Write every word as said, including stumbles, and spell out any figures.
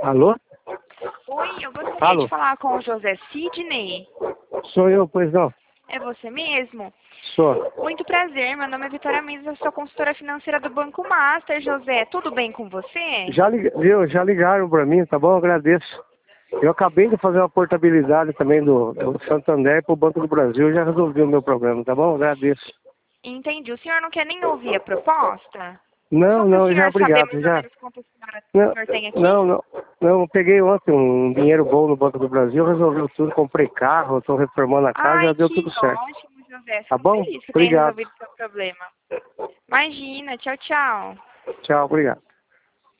Alô? Oi, eu gostaria Alô? de falar com o José Sidney. Sou eu, pois não? É você mesmo? Sou. Muito prazer, meu nome é Vitória Mendes, eu sou consultora financeira do Banco Master, José. Tudo bem com você? Já, lig... Viu? Já ligaram para mim, tá bom? Agradeço. Eu acabei de fazer uma portabilidade também do, do Santander para o Banco do Brasil, já resolvi o meu problema, tá bom? Agradeço. Entendi. O senhor não quer nem ouvir a proposta? Não, Só para o não, já senhor saber obrigado, mais ou já. menos quanto senhora- o Não, senhor tem aqui? não, não. Não, eu peguei ontem um dinheiro bom no Banco do Brasil, resolveu tudo, comprei carro, estou reformando a casa, já Ai, deu que tudo certo. ótimo, José. Tá Fico bom? feliz que tenha Obrigado. resolvido o seu problema. Imagina, tchau, tchau. Tchau, obrigado.